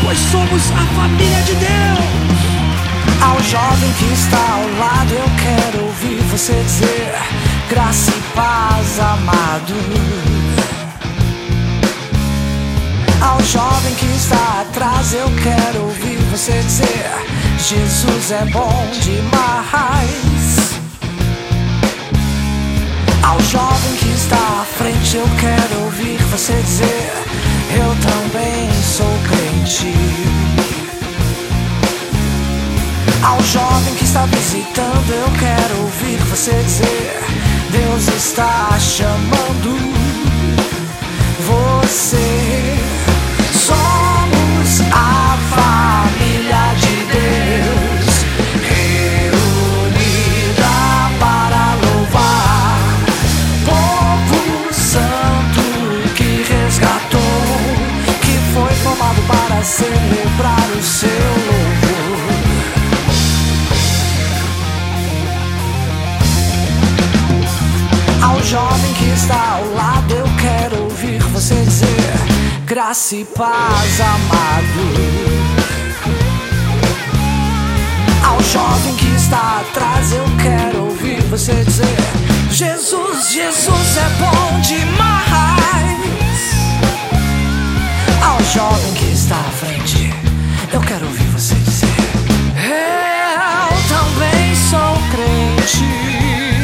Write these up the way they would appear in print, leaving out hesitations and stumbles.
pois somos a família de Deus. Ao jovem que está ao lado, eu quero ouvir você dizer: graça e paz, amado. Ao jovem que está atrás, eu quero ouvir você dizer: Jesus é bom demais. Ao jovem que está à frente, eu quero ouvir você dizer: eu também sou crente. Ao jovem que está visitando, eu quero ouvir você dizer: Deus está chamando você. Somos a família de Deus, reunida para louvar, povo santo que resgatou, que foi formado para celebrar o seu louvor. Ao jovem que está ao lado, eu quero ouvir você dizer: graça e paz, amado. Ao jovem que está atrás, eu quero ouvir você dizer: Jesus, Jesus é bom demais. Ao jovem que está à frente, eu quero ouvir você dizer: eu também sou crente.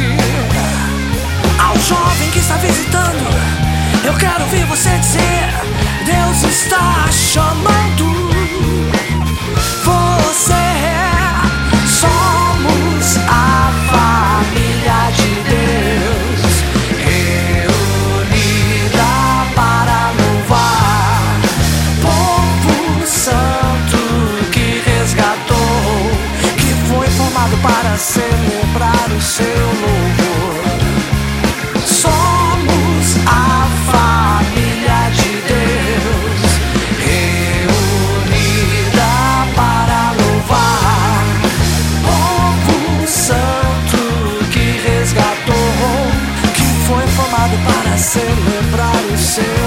Ao jovem que está visitando, eu quero ouvir você dizer: Deus está chamando você. Somos a família de Deus, reunida para louvar, povo santo que resgatou, que foi formado para celebrar o seu louvor. Somos a família de Deus, reunida para louvar, povo santo que resgatou, que foi formado para celebrar o seu